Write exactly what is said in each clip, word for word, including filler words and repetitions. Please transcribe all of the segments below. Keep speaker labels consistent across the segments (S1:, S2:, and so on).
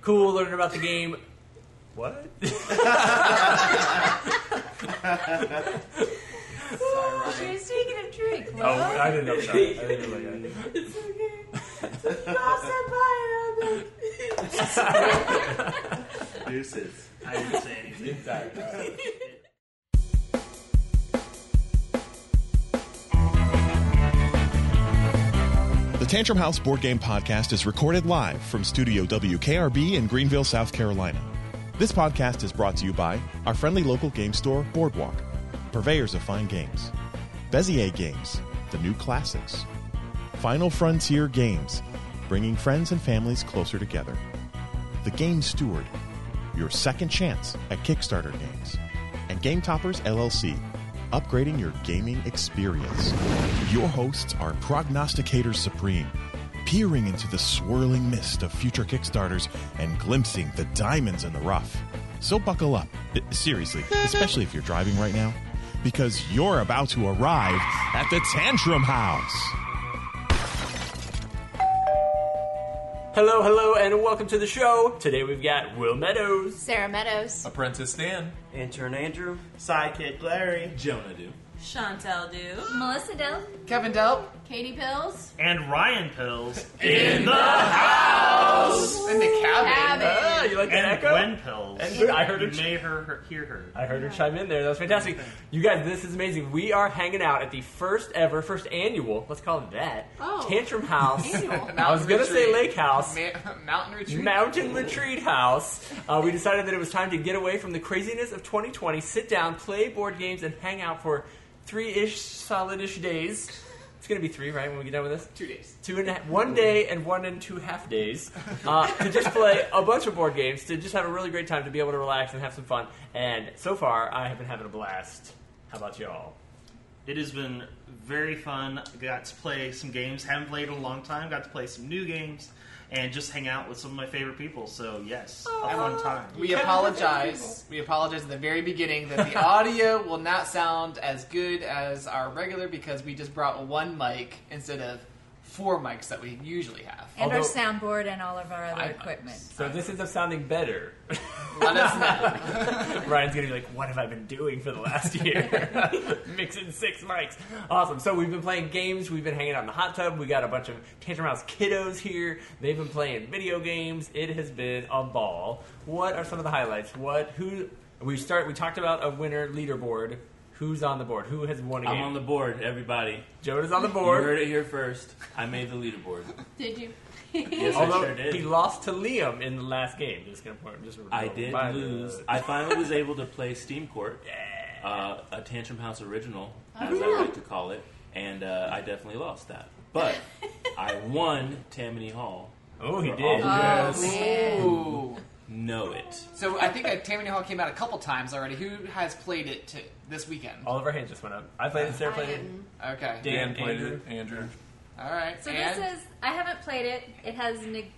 S1: cool, learning about the game. What?
S2: Sorry, she was taking a drink.
S1: Oh, I didn't know. Sorry. I didn't know that.
S2: It's okay. Lost
S3: Deuces.
S4: I didn't say anything.
S1: Sorry.
S5: The Tantrum House Board Game Podcast is recorded live from Studio W K R B in Greenville, South Carolina. This podcast is brought to you by our friendly local game store, Boardwalk, purveyors of fine games, Bezier Games, the new classics, Final Frontier Games, bringing friends and families closer together, The Game Steward, your second chance at Kickstarter games, and Game Toppers L L C, upgrading your gaming experience. Your hosts are prognosticators supreme, peering into the swirling mist of future Kickstarters and glimpsing the diamonds in the rough. So buckle up, seriously, especially if you're driving right now, because you're about to arrive at the Tantrum House.
S1: Hello, hello, and welcome to the show. Today we've got Will Meadows,
S2: Sarah Meadows,
S6: Apprentice Dan,
S3: Intern Andrew,
S4: Sidekick Larry,
S6: Jonah Do,
S7: Chantel Do,
S2: Melissa Dill,
S8: Kevin Delp,
S2: Katie Pills,
S4: and Ryan Pills
S1: in the house,
S8: in the cabin.
S2: Cabin.
S1: Ah, you like that
S4: and
S1: echo?
S4: Gwen Pills.
S1: And I heard her
S4: You
S1: ch-
S4: made her, her hear her.
S1: I heard her chime in there. That was fantastic. You guys, this is amazing. We are hanging out at the first ever, first annual, let's call it that,
S2: Oh.
S1: Tantrum House.
S2: Annual.
S1: I was going to say
S8: Retreat.
S1: Lake House.
S8: Ma- mountain retreat.
S1: Mountain Retreat House. Uh, we decided that it was time to get away from the craziness of twenty twenty, sit down, play board games, and hang out for three-ish, solid-ish days. It's going to be three, right, when we get done with this?
S8: Two days.
S1: Two and a half, one day and one and two half days uh, to just play a bunch of board games, to just have a really great time, to be able to relax and have some fun. And so far, I have been having a blast. How about y'all?
S4: It has been very fun. Got to play some games. Haven't played in a long time. Got to play some new games. And just hang out with some of my favorite people. So, yes, a fun time.
S8: We apologize. We apologize at the very beginning that the audio will not sound as good as our regular because we just brought one mic instead of four mics that we usually have.
S2: and our
S1: Although-
S2: soundboard and all of our other
S8: I-
S2: equipment.
S1: So this ends up sounding better.
S8: Let us know.
S1: Ryan's going to be like, what have I been doing for the last year? Mixing six mics. Awesome. So we've been playing games. We've been hanging out in the hot tub. We got a bunch of Tantrum House kiddos here. They've been playing video games. It has been a ball. What are some of the highlights? What, who, we start, we talked about a winner leaderboard. Who's on the board? Who has won a game?
S3: I'm on the board, everybody.
S1: Jonah's on the
S3: You
S1: board.
S3: heard it here first. I made the leaderboard.
S2: Did you?
S3: Yes,
S1: Although
S3: I sure did.
S1: he lost to Liam in the last game. Just gonna point. Just
S3: I did
S1: by the-
S3: lose. I finally was able to play Steam Court, uh, a Tantrum House original, as I like to call it, and uh, I definitely lost that. But I won Tammany Hall.
S1: Oh, he
S3: For
S1: did.
S3: all of
S2: Oh,
S3: you
S2: man.
S8: Ooh.
S3: know it.
S8: So I think that Tammany Hall came out a couple times already. Who has played it to this weekend?
S1: All of our hands just went up. I played it. Sarah
S2: I
S1: played it.
S2: didn't.
S8: Okay.
S1: Dan,
S6: played
S1: Andrew.
S6: it, Andrew.
S8: All right.
S7: So
S8: and
S7: this is, I haven't played it. It has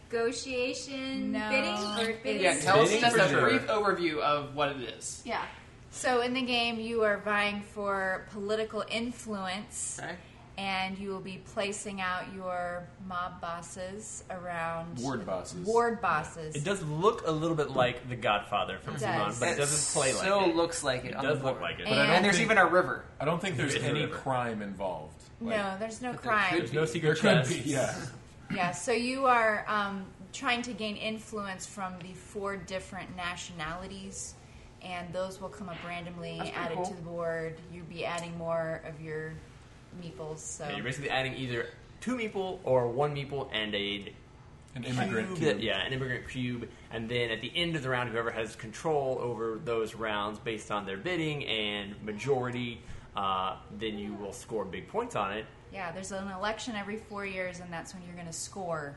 S7: negotiation
S2: No.
S7: bidding or bidding.
S8: yeah, tell us
S1: Bidding
S8: just
S1: for
S8: a
S1: sure.
S8: brief overview of what it is.
S2: Yeah. So in the game, you are vying for political influence,
S8: Okay.
S2: and you will be placing out your mob bosses around
S6: Ward bosses.
S2: Ward bosses.
S1: It does look a little bit like The Godfather from
S2: It
S1: Simon,
S2: does.
S1: but it doesn't play like
S8: so
S1: it.
S8: looks like it.
S1: It
S8: on
S1: does
S8: the
S1: look
S8: board.
S1: like it.
S2: And-
S6: But I don't
S8: And there's
S6: think-
S8: even a river.
S6: I don't think there's
S1: There is a
S6: any
S1: river.
S6: crime involved. Like,
S2: No, there's no
S8: But there
S2: crime.
S8: could
S1: There's no secret
S6: there could
S1: chests.
S6: be, yeah.
S2: Yeah, so you are um, trying to gain influence from the four different nationalities, and those will come up randomly,
S8: That's pretty
S2: added
S8: cool.
S2: to the board. You'll be adding more of your meeples. So
S1: Yeah, you're basically adding either two meeple or one meeple and a
S6: An immigrant
S1: cube.
S6: cube.
S1: Yeah, an immigrant cube. And then at the end of the round, whoever has control over those rounds based on their bidding and majority, uh, then you will score big points on it.
S2: yeah, there's an election every four years, and that's when you're going to score,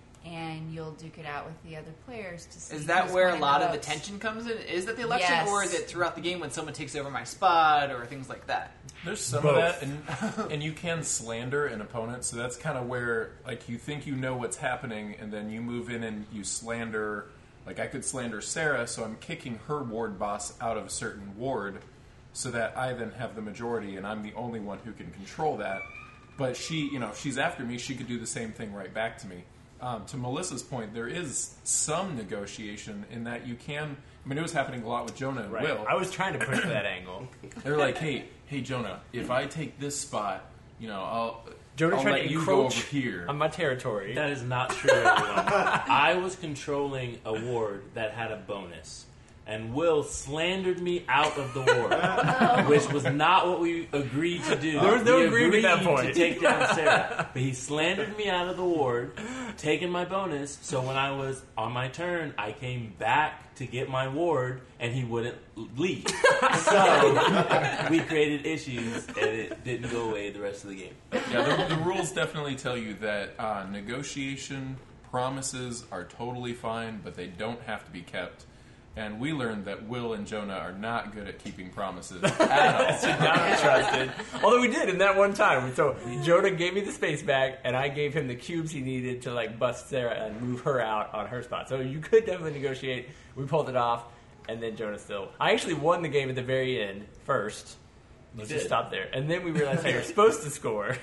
S2: and you'll duke it out with the other players to see.
S8: Is that
S2: who's
S8: where a
S2: winning
S8: lot of the
S2: votes.
S8: tension comes in? Is that the election,
S2: Yes.
S8: or is it throughout the game when someone takes over my spot or things like that?
S6: There's some
S1: Both.
S6: of that, and and you can slander an opponent, so that's kind of where like you think you know what's happening, and then you move in and you slander. Like I could slander Sarah, so I'm kicking her ward boss out of a certain ward, so that I then have the majority, and I'm the only one who can control that. But she, you know, if she's after me, she could do the same thing right back to me. um, to Melissa's point, there is some negotiation in that you can. I mean, it was happening a lot with Jonah and
S1: Right.
S6: Will.
S1: I was trying to push for that angle.
S6: They're like, "Hey, hey, Jonah, if I take this spot, you know, I'll
S1: Jonah
S6: I'll
S1: tried
S6: let
S1: to
S6: you go over
S1: encroach
S6: here."
S1: on my territory.
S3: That is not true, everyone. I was controlling a ward that had a bonus, and Will slandered me out of the ward, which was not what we agreed to do.
S1: There was no
S3: we
S1: agreement at that
S3: agreed
S1: point.
S3: to take down Sarah, but he slandered me out of the ward, taking my bonus. So when I was on my turn, I came back to get my ward, and he wouldn't leave. So we created issues, and it didn't go away the rest of the game.
S6: Yeah, the, the rules definitely tell you that uh, negotiation promises are totally fine, but they don't have to be kept. And we learned that Will and Jonah are not good at keeping promises at all.
S1: Not trusted. Although we did in that one time. So Jonah gave me the space back, and I gave him the cubes he needed to like bust Sarah and move her out on her spot. So you could definitely negotiate. We pulled it off, and then Jonah still. I actually won the game at the very end first. Let's just
S3: did.
S1: stop there. And then we realized how you're supposed to score.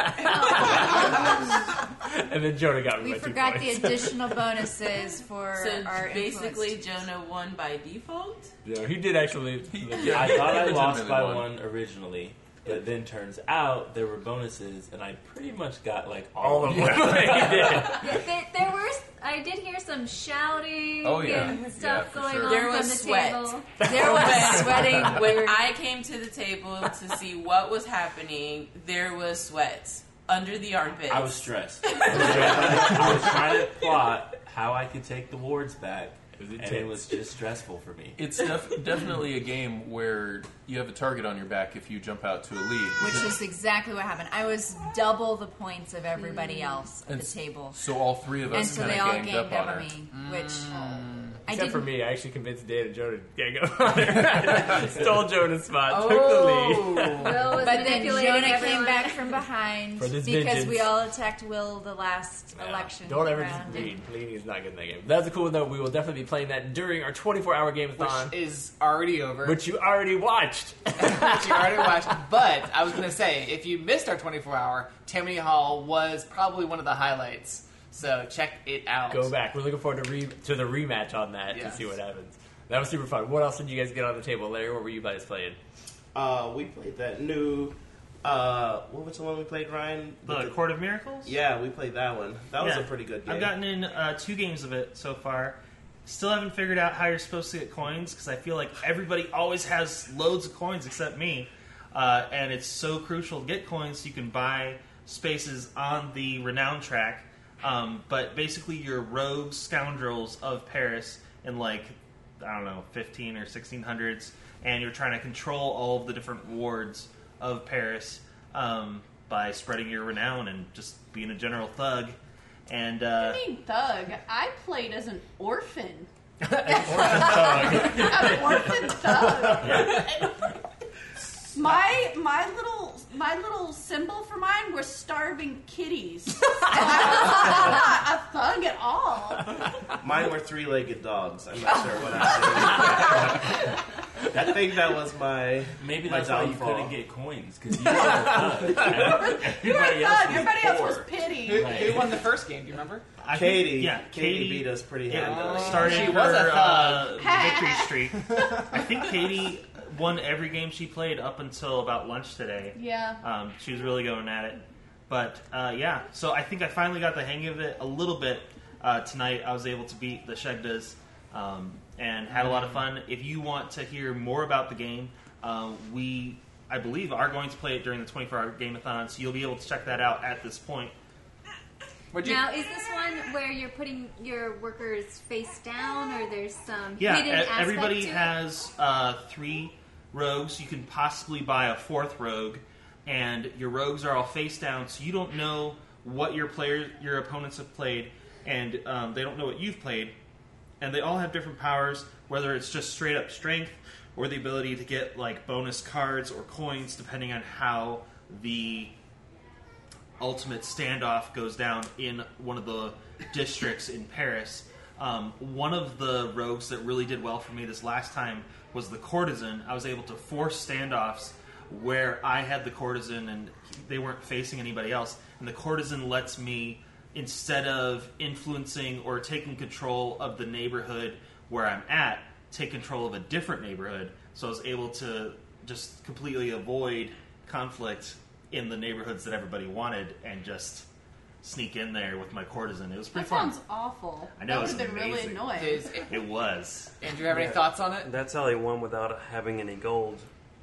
S1: And then Jonah got me
S2: We
S1: by two
S2: forgot the
S1: points.
S2: additional bonuses for
S9: So
S2: our
S9: basically,
S2: influence.
S9: Jonah won by default.
S1: Yeah, he did actually.
S6: Yeah.
S3: I thought I
S6: He
S3: lost
S6: legitimately
S3: by
S6: won.
S3: one originally, but then turns out there were bonuses, and I pretty much got like all,
S1: All of
S3: of
S1: them.
S3: them.
S1: He did.
S7: Yeah, there, there were. I did hear some shouting
S6: Oh, yeah.
S7: and
S6: Yeah,
S7: stuff
S6: for
S7: going
S6: sure.
S7: on
S9: There
S7: from
S9: was
S7: the
S9: sweat.
S7: table.
S2: There was sweating.
S9: When I came to the table to see what was happening, there was sweat under the armpits.
S3: I was stressed. I was, trying, I was trying to plot how I could take the wards back,
S1: It was
S3: and
S1: intense.
S3: it was just stressful for me.
S6: It's def- definitely a game where you have a target on your back if you jump out to a lead.
S2: Which is exactly what happened. I was double the points of everybody else at
S6: And
S2: the table.
S6: So all three of
S2: And
S6: us
S2: so
S6: kind
S2: they
S6: of
S2: all
S6: ganged
S2: ganged
S6: up on
S2: up
S6: her.
S2: on me, which I
S1: Except for
S2: didn't.
S1: me, I actually convinced Dan and Jonah to gang up on her. Stole Jonah's spot, took the lead.
S7: Will was
S2: But then
S7: manipulating
S2: Jonah
S7: everyone.
S2: came back from behind
S1: For this
S2: because
S1: vengeance.
S2: we all attacked Will the last
S1: Yeah.
S2: election.
S1: Don't ever
S2: round.
S1: just lead. Leading is not good in that game. That's a cool note. We will definitely be playing that during our twenty-four hour game-a-thon,
S8: Which is already over.
S1: which you already watched.
S8: which you already watched. But I was going to say, if you missed our twenty-four hour, Tammany Hall was probably one of the highlights. So check it out.
S1: Go back. We're looking forward to re- to the rematch on that
S8: Yes.
S1: to see what happens. That was super fun. What else did you guys get on the table, Larry? What were you guys playing?
S10: Uh, we played that new. Uh, what was the one we played, Ryan?
S4: The
S10: With
S4: Court of Miracles?
S10: Yeah, we played that one. That was
S4: Yeah.
S10: a pretty good game.
S4: I've gotten in uh, two games of it so far. Still haven't figured out how you're supposed to get coins because I feel like everybody always has loads of coins except me. Uh, and it's so crucial to get coins so you can buy spaces on the renown track. Um, but basically, you're rogue scoundrels of Paris in like, I don't know, fifteen or sixteen hundreds, and you're trying to control all of the different wards of Paris um, by spreading your renown and just being a general thug. And uh,
S11: I mean, thug. I played as an orphan.
S1: Orphan
S11: An orphan thug. My my little my little symbol for mine was starving kitties. And I was not a thug at all.
S10: Mine were three-legged dogs. I'm not sure what I did. I think that was my
S3: Maybe
S10: my
S3: that's why you
S10: downfall.
S3: couldn't get coins, because you were a thug.
S11: You were
S3: Everybody
S11: a
S3: else
S11: thug.
S3: was
S11: Everybody else was
S3: poor.
S11: pity.
S8: Who,
S3: Right.
S8: who won the first game? Do you remember?
S4: I think-
S10: Katie,
S4: yeah,
S10: Katie,
S4: Katie
S10: beat us pretty
S4: Yeah,
S10: handily.
S4: started
S8: She
S4: her
S8: was a
S4: uh,
S8: thug.
S4: victory streak. I think Katie won every game she played up until about lunch today.
S11: Yeah.
S4: Um, she was really going at it. But uh, yeah, so I think I finally got the hang of it a little bit uh, tonight. I was able to beat the Shegdas um, and had a lot of fun. If you want to hear more about the game, uh, we, I believe, are going to play it during the twenty-four hour game-a-thon, so you'll be able to check that out at this point.
S8: What'd you?
S7: Now, is this one where you're putting your workers face down, or there's some
S4: Yeah,
S7: hidden
S4: e-
S7: aspect
S4: everybody
S7: to it?
S4: has uh, three rogues. You can possibly buy a fourth rogue, and your rogues are all face down, so you don't know what your player, your opponents have played, and um, they don't know what you've played, and they all have different powers. Whether it's just straight up strength or the ability to get like bonus cards or coins, depending on how the ultimate standoff goes down in one of the districts in Paris. Um, one of the rogues that really did well for me this last time was the courtesan. I was able to force standoffs where I had the courtesan and they weren't facing anybody else. And the courtesan lets me instead of influencing or taking control of the neighborhood where I'm at, take control of a different neighborhood. So I was able to just completely avoid conflict in the neighborhoods that everybody wanted and just sneak in there with my courtesan. It was pretty
S11: That
S4: fun.
S11: sounds awful.
S4: I know,
S11: That
S4: it's
S11: would have been really
S4: amazing.
S11: annoying.
S8: Is-
S4: It was.
S8: Andrew, have any thoughts on it?
S12: That's how they won without having any gold.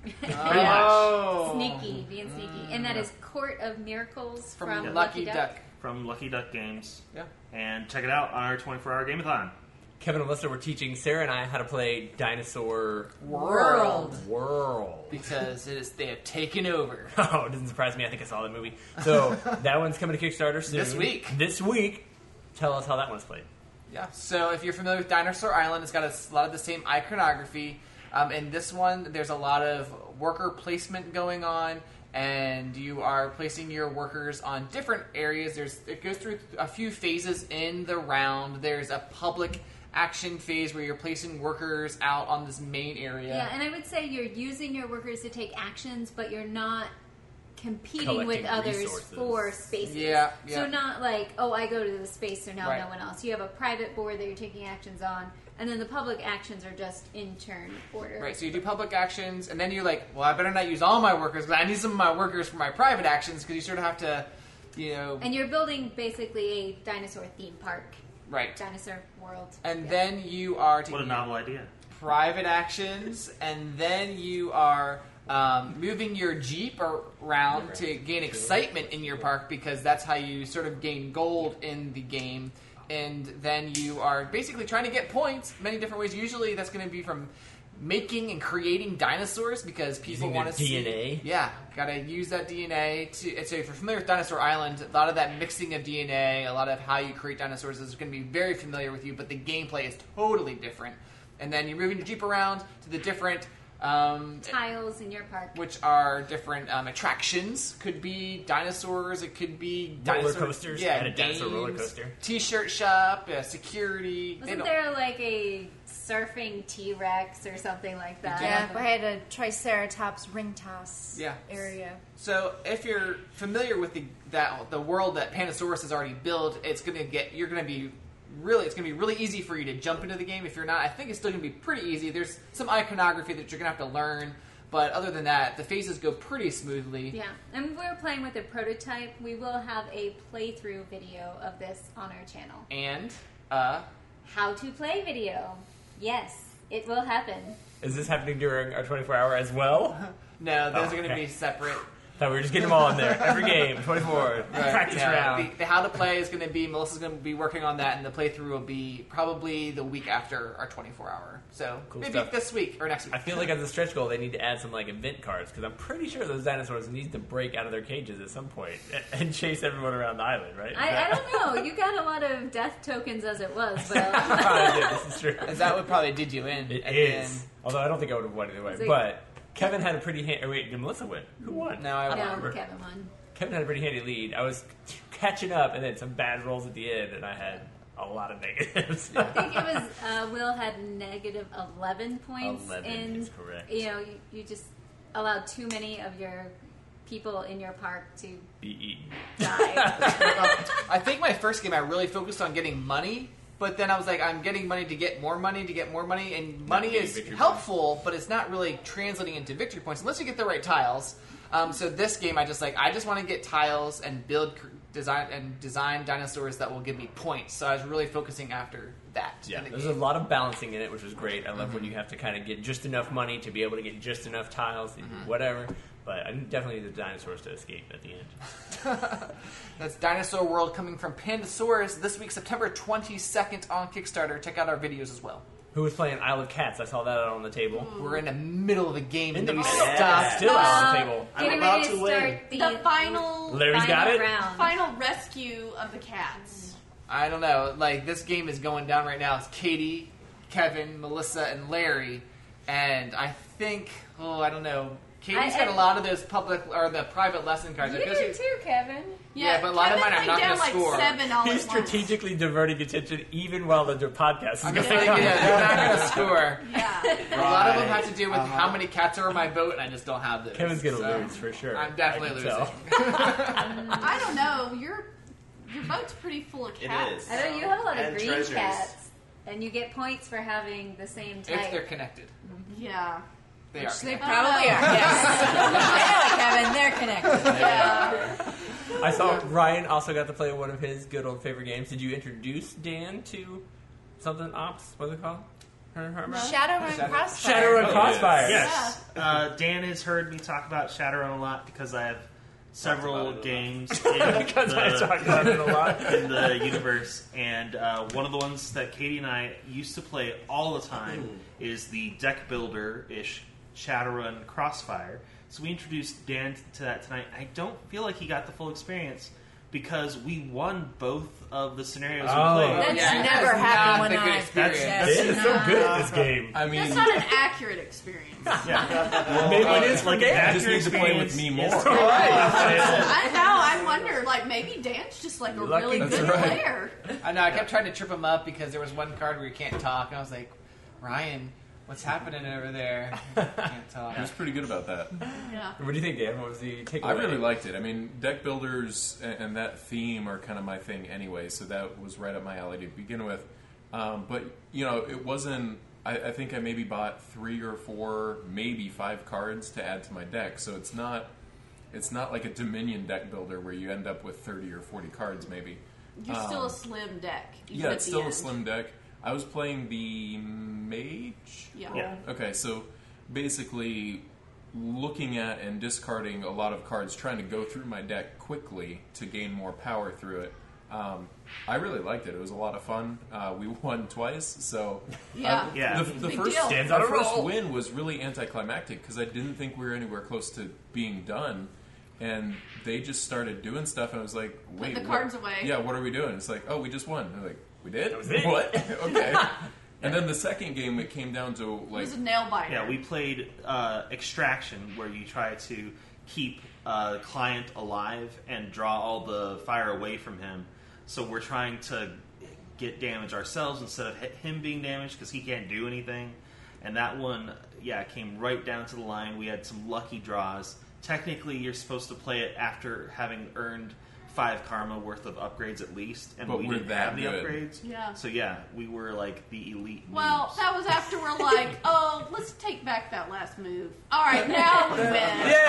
S8: Oh.
S7: Sneaky, being sneaky. And that is Court of Miracles
S8: From
S7: from,
S8: Lucky
S7: Lucky
S8: Duck.
S7: Duck.
S4: From Lucky Duck Games.
S8: Yeah.
S4: And check it out on our twenty-four hour Gameathon.
S1: Kevin and Melissa were teaching Sarah and I how to play Dinosaur
S8: World.
S1: World.
S8: Because it is, they have taken over.
S1: Oh, it doesn't surprise me. I think I saw the movie. So that one's coming to Kickstarter soon.
S8: This week.
S1: This week. Tell us how that one's played.
S8: Yeah. So if you're familiar with Dinosaur Island, it's got a lot of the same iconography. Um, in this one, there's a lot of worker placement going on, and you are placing your workers on different areas. There's it goes through a few phases in the round. There's a public action phase where you're placing workers out on this main area.
S7: Yeah, and I would say you're using your workers to take actions, but you're not competing
S1: Collecting
S7: with others
S1: resources.
S7: for spaces.
S8: Yeah, yeah.
S7: So not like, oh, I go to the space, so now
S8: Right.
S7: no one else. You have a private board that you're taking actions on, and then the public actions are just in turn order.
S8: Right, so you do public actions, and then you're like, well, I better not use all my workers, because I need some of my workers for my private actions, because you sort of have to, you know...
S7: And you're building basically a dinosaur theme park.
S8: Right.
S7: Dinosaur world.
S8: And
S7: Yeah.
S8: then you are taking
S4: What a novel idea.
S8: private actions, and then you are um, moving your Jeep around to gain excitement in your park, because that's how you sort of gain gold in the game. And then you are basically trying to get points many different ways. Usually that's going to be from making and creating dinosaurs, because people
S1: Using
S8: want to
S1: their
S8: see...
S1: D N A?
S8: Yeah, got to use that D N A. to. And so if you're familiar with Dinosaur Island, a lot of that mixing of D N A, a lot of how you create dinosaurs is going to be very familiar with you, but the gameplay is totally different. And then you're moving your Jeep around to the different... Um,
S7: Tiles in your park.
S8: which are different um, attractions. Could be dinosaurs. It could be
S1: Roller
S8: dinosaur,
S1: coasters.
S8: Yeah,
S1: At a dinosaur
S8: games,
S1: roller coaster.
S8: T-shirt shop, uh, security. They
S7: Wasn't
S8: don't-
S7: there like a surfing T-Rex or something like that?
S2: Yeah, I had a Triceratops ring toss
S8: Yeah.
S2: area.
S8: So if you're familiar with the that the world that Pandasaurus has already built, it's gonna get you're gonna be really it's gonna be really easy for you to jump into the game. If you're not, I think it's still gonna be pretty easy. There's some iconography that you're gonna have to learn, but other than that, the phases go pretty smoothly.
S7: Yeah, and we're playing with a prototype. We will have a playthrough video of this on our channel.
S8: And uh,
S7: How to play video. Yes, it will happen.
S1: Is this happening during our twenty-four hour as well?
S8: no, those
S1: Oh,
S8: are going to
S1: okay.
S8: be separate.
S1: Thought we were just getting them all in there. Every game, twenty-four.
S8: Right,
S1: Practice
S8: yeah.
S1: round.
S8: The, the how to play is going to be Melissa's going to be working on that, and the playthrough will be probably the week after our twenty-four hour. So
S1: Cool
S8: maybe
S1: stuff.
S8: this week or next week.
S1: I feel like as a stretch goal, they need to add some like event cards because I'm pretty sure those dinosaurs need to break out of their cages at some point and chase everyone around the island, right? Is
S7: I, I
S1: that-
S7: don't know. You got a lot of death tokens as it was, but
S1: Probably did, this is true.
S8: Is that what probably did you in?
S1: It
S8: at
S1: is.
S8: the end?
S1: Although I don't think I would have won either way.
S7: Is it-
S1: But Kevin had a pretty hand. Or wait, did Melissa win? Who won?
S8: No, I
S1: don't
S7: no,
S1: remember.
S7: Kevin won.
S1: Kevin had a pretty handy lead. I was catching up, and then some bad rolls at the end, and I had a lot of negatives.
S7: I think it was uh, Will had negative eleven points.
S1: eleven
S7: in,
S1: is correct.
S7: You know, you, you just allowed too many of your people in your park to
S1: Be eaten.
S7: die.
S8: I think my first game I really focused on getting money, but then I was like, I'm getting money to get more money to get more money, and money
S1: getting
S8: is
S1: victory
S8: helpful, but it's not really translating into victory points unless you get the right tiles. Um, so this game, I just like I just want to get tiles and build cr- design and design dinosaurs that will give me points. So I was really focusing after that.
S1: Yeah,
S8: in the
S1: there's
S8: game.
S1: a lot of balancing in it, which was great. I love when you have to kind of get just enough money to be able to get just enough tiles, whatever. But I definitely need the dinosaurs to escape at the end.
S8: That's Dinosaur World coming from Pandasaurus this week, September twenty-second on Kickstarter. Check out our videos as well.
S1: Who was playing Isle of Cats? I saw that out on the table.
S8: We're in the middle of a game and
S1: In
S8: then we
S1: the-
S8: stopped.
S1: Yeah. Still out on the table.
S7: Getting
S10: I'm about
S7: ready
S10: to
S7: to
S10: win.
S7: start the,
S11: The final,
S1: Larry's
S7: final
S1: got it?
S7: round.
S11: final rescue of the cats.
S8: I don't know. Like, this game is going down right now. It's Katie, Kevin, Melissa, and Larry. And I think, oh, I don't know. Katie's
S7: I-
S8: got
S7: I-
S8: a lot of those public or the private lesson cards.
S7: You
S8: I feel
S7: do
S8: she-
S7: too, Kevin.
S8: Yeah, but a lot of
S11: Kevin
S8: mine I'm
S11: laid
S8: not
S11: down
S8: gonna
S11: like
S8: score.
S11: Seven all
S1: He's
S11: at once.
S1: strategically diverting attention even while the podcast is
S8: I'm
S1: going
S8: just thinking,
S1: on.
S8: yeah, they're not going to score.
S11: Yeah.
S8: A lot of them have to do with
S10: Uh-huh.
S8: how many cats are on my boat, and I just don't have those.
S1: Kevin's going to
S8: So,
S1: lose for sure.
S8: I'm definitely
S1: I can
S8: losing.
S1: tell.
S11: I don't know. You're your boat's pretty full of
S10: It
S11: cats.
S10: is.
S7: I know you have a lot of
S10: And
S7: green
S10: treasures.
S7: cats, and you get points for having the same type.
S8: If they're connected.
S11: Yeah.
S8: They
S2: Which
S8: are.
S2: they
S8: connected.
S2: probably are. Yes. Kevin, they're connected.
S11: Yeah.
S1: I saw Ryan also got to play one of his good old favorite games. Did you introduce Dan to something ops? What's it called?
S2: Shadowrun
S8: Shadow-
S2: Crossfire.
S1: Shadowrun
S6: Oh,
S1: Crossfire.
S4: Yes. Uh, Dan has heard me talk about Shadowrun a lot because I have several
S10: about it a
S4: games in
S1: Because I talk
S4: the,
S1: about it a lot.
S4: in the universe. And uh, one of the ones that Katie and I used to play all the time is the deck builder-ish Shadowrun Crossfire. So we introduced Dan to that tonight. I don't feel like he got the full experience because we won both of the scenarios
S1: Oh.
S4: we played.
S2: That's
S8: Yeah,
S2: never
S8: that's
S2: happened
S8: not
S2: when
S8: the good
S2: I.
S8: experience.
S4: That's-
S1: Dan is so good at this game.
S6: I mean,
S11: That's not an accurate experience.
S4: Yeah.
S1: Maybe
S4: Uh,
S1: it is for
S4: like
S1: Dan.
S4: an
S6: just
S4: accurate
S6: need to play with
S4: experience
S6: me
S4: is-
S6: more.
S11: I know. I wonder, like, maybe Dan's just like a
S1: Lucky
S11: really
S6: That's
S11: good
S6: right.
S11: player.
S8: I know. I kept trying to trip him up because there was one card where you can't talk, and I was like, Ryan, what's happening over there? Can't talk.
S6: he was pretty good about that.
S11: Yeah.
S1: What do you think, Dan? What was the takeaway?
S6: I really liked it. I mean, deck builders and, and that theme are kind of my thing anyway, so that was right up my alley to begin with. Um, but, you know, it wasn't... I, I think I maybe bought three or four, maybe five cards to add to my deck, so it's not... It's not like a Dominion deck builder where you end up with thirty or forty cards, maybe.
S11: You're still
S6: Um,
S11: a slim deck. even
S6: Yeah,
S11: at
S6: it's
S11: the
S6: still
S11: end.
S6: a slim deck. I was playing the mage.
S11: Yeah.
S4: Yeah.
S6: Okay, so basically looking at and discarding a lot of cards, trying to go through my deck quickly to gain more power through it. Um, I really liked it. It was a lot of fun. Uh, we won twice, so
S11: Yeah.
S6: uh,
S4: Yeah.
S6: The, the
S11: Big
S6: first
S11: deal.
S1: Stands on
S6: our
S1: a
S6: first
S1: roll.
S6: win was really anticlimactic because I didn't think we were anywhere close to being done. And they just started doing stuff, and I was like, "Wait,
S11: the
S6: what-
S11: cards away.
S6: Yeah, what are we doing?" It's like, "Oh, we just won." I'm like, "We did?
S1: was it.
S6: What? Okay." And then the second game, it came down to
S11: It
S6: like,
S11: was a nail biter.
S4: Yeah, we played uh, Extraction, where you try to keep a client alive and draw all the fire away from him. So we're trying to get damage ourselves instead of hi- him being damaged because he can't do anything. And that one, yeah, came right down to the line. We had some lucky draws. Technically, you're supposed to play it after having earned five karma worth of upgrades at least, and
S6: But
S4: we
S6: we're
S4: didn't
S6: that
S4: have the
S6: good.
S4: upgrades.
S11: Yeah.
S4: So yeah, we were like the elite.
S11: Well,
S4: noobs.
S11: that was after we're like, oh, let's take back that last move. All right, now we win.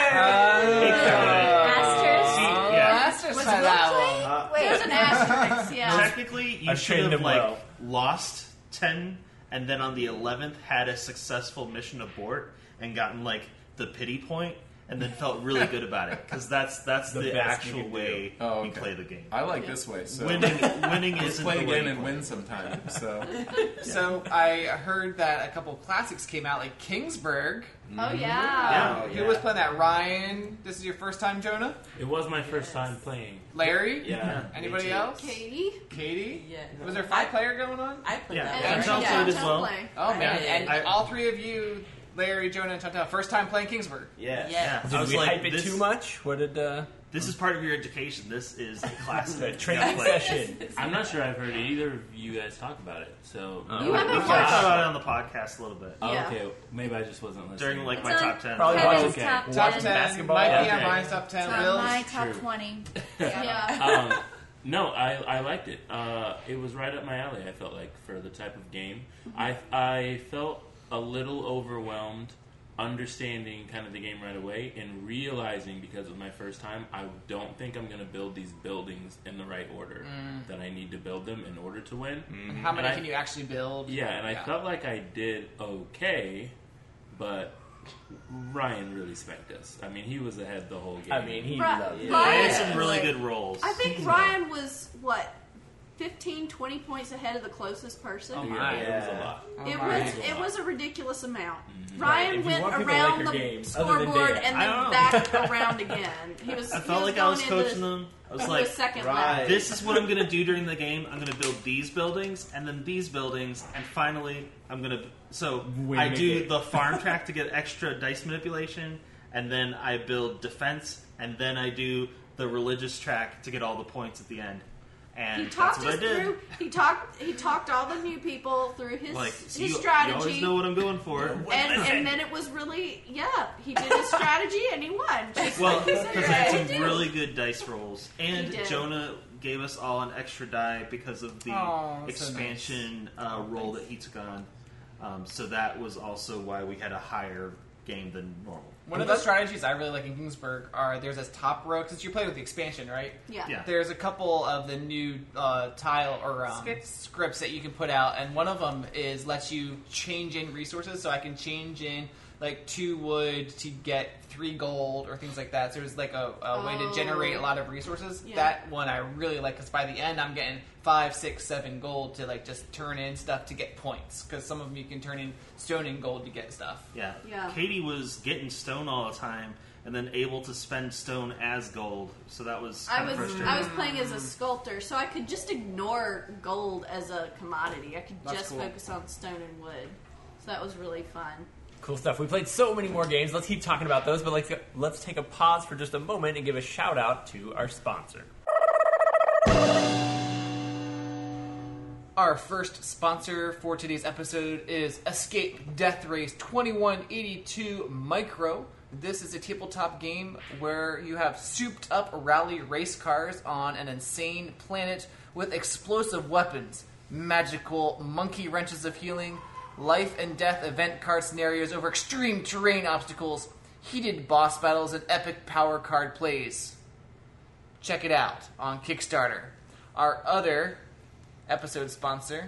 S7: Asterisk.
S4: See, yeah.
S8: Asterisk
S11: Was
S8: by
S11: Will
S8: that
S11: playing?
S8: one.
S10: Uh,
S11: There's an asterisk, yeah.
S4: Technically, you
S1: I
S4: should
S1: trained
S4: have
S1: him
S4: like
S1: well.
S4: lost ten, and then on the eleventh had a successful mission abort and gotten like the pity point, and then felt really good about it because that's that's
S1: The
S4: the,
S1: best you
S4: actual
S1: can
S4: way
S6: Oh,
S4: we
S6: okay.
S4: play the game.
S6: I like this way. So
S4: Winning, winning
S6: let's
S4: isn't
S6: play
S4: the way
S6: again
S4: to
S6: and
S4: play.
S6: win sometime. So
S8: So I heard that a couple of classics came out, like Kingsburg.
S11: Oh, yeah.
S4: Yeah.
S8: Uh, Who was playing that? Ryan. This is your first time, Jonah?
S3: It was my first time playing.
S8: Larry?
S3: Yeah.
S8: Anybody
S3: me too.
S8: else?
S11: Katie?
S8: Katie?
S9: Yeah.
S8: Was there five player going on?
S9: I played
S4: Yeah.
S9: that.
S4: And Chantel
S11: yeah,
S4: played as
S11: Chantel
S4: well.
S11: play.
S8: Oh man!
S9: I-
S8: And
S4: I-
S8: all three of you, Larry, Jonah, and Chantel, first time playing Kingsburg.
S10: Yes.
S9: Yeah.
S4: I
S1: Did
S4: was
S1: we
S4: like,
S1: hype it
S4: this,
S1: too much? What did uh,
S4: this is part of your education. This is a class.
S1: the
S4: that
S1: training
S4: you gotta play.
S1: session?
S3: I'm not sure I've heard either of you guys talk about it. So
S1: Oh.
S11: You
S4: We
S11: haven't
S4: talked
S11: watched
S4: about it on the podcast a little bit
S3: Oh,
S11: Yeah.
S3: okay, maybe I just wasn't listening.
S4: during like
S7: It's
S4: my
S7: on
S4: top ten.
S1: Probably
S7: Kevin's
S1: watch
S3: okay.
S7: top
S8: Top
S7: ten.
S8: ten,
S1: basketball.
S8: might be
S3: Okay.
S8: on Ryan's top ten.
S2: So
S8: Bill's.
S2: my top
S3: True.
S2: twenty.
S11: Yeah.
S3: um, no, I, I liked it. Uh, it was right up my alley. I felt like for the type of game, I I felt a little overwhelmed, understanding kind of the game right away, and realizing because it was my first time, I don't think I'm going to build these buildings in the right order that I need to build them in order to win.
S8: And how many
S3: And I-
S8: can you actually build?
S3: Yeah, and I felt like I did okay, but Ryan really spanked us. I mean, he was ahead the whole game.
S1: I mean, he
S11: Right.
S1: loved it.
S4: I
S11: Ryan-
S4: had some really good rolls.
S11: I think Ryan was, what, fifteen, twenty points ahead of the closest person?
S3: Oh
S8: my.
S3: my, it was a lot.
S11: It
S8: Oh,
S11: was
S3: Right.
S11: it was a ridiculous amount.
S1: Right,
S11: Ryan
S1: if you
S11: went
S1: want people to
S11: around
S1: like your
S11: the
S1: games, other than
S11: scoreboard
S1: Dan.
S11: and
S4: I
S11: then
S4: don't know.
S11: back around again. He was.
S4: I
S11: he
S4: felt
S11: was
S4: like I was
S11: going into-
S4: coaching them. I was
S11: into
S4: like,
S11: a second
S10: right.
S11: lap.
S4: this is what I'm going to do during the game. I'm going to build these buildings, and then these buildings, and finally, I'm going to. So
S1: Win
S4: I
S1: the
S4: do
S1: game.
S4: the farm track to get extra dice manipulation, and then I build defense, and then I do the religious track to get all the points at the end. And
S11: He
S4: that's
S11: talked
S4: what I
S11: us
S4: did.
S11: through. He talked. He talked all the new people through his
S4: Like,
S11: his
S4: so you, you
S11: strategy.
S4: always know what I'm going for.
S11: and, and then it was really, yeah, he did his strategy and he won. Just
S4: Well,
S11: like he said
S4: because
S11: he
S4: I had
S11: would
S4: some
S11: do.
S4: really good dice rolls, and
S11: He did.
S4: Jonah gave us all an extra die because of the
S8: Oh, that's so
S4: expansion uh, role that he took on. Um, so that was also why we had a higher game than normal.
S8: One of the strategies I really like in Kingsburg are there's this top row, because you play with the expansion, right?
S11: Yeah.
S4: Yeah.
S8: There's a couple of the new uh, tile or um,
S7: Scripts.
S8: scripts that you can put out, and one of them is lets you change in resources. So I can change in like two wood to get three gold or things like that. So there's like a, a way to generate a lot of resources.
S11: Yeah.
S8: That one I really like because by the end I'm getting five, six, seven gold to like just turn in stuff to get points. Because some of them you can turn in stone and gold to get stuff.
S4: Yeah.
S11: Yeah.
S4: Katie was getting stone all the time and then able to spend stone as gold. So that was
S11: I
S4: kind of
S11: was
S4: frustrating.
S11: I was playing as a sculptor, so I could just ignore gold as a commodity. I could
S8: That's
S11: just
S8: cool.
S11: focus on stone and wood. So that was really fun.
S1: Cool stuff. We played so many more games. Let's keep talking about those, but let's, let's take a pause for just a moment and give a shout out to our sponsor.
S8: Our first sponsor for today's episode is Escape Death Race twenty-one eighty-two Micro. This is a tabletop game where you have souped up rally race cars on an insane planet with explosive weapons, magical monkey wrenches of healing, life and death event card scenarios over extreme terrain obstacles, heated boss battles, and epic power card plays. Check it out on Kickstarter. Our other episode sponsor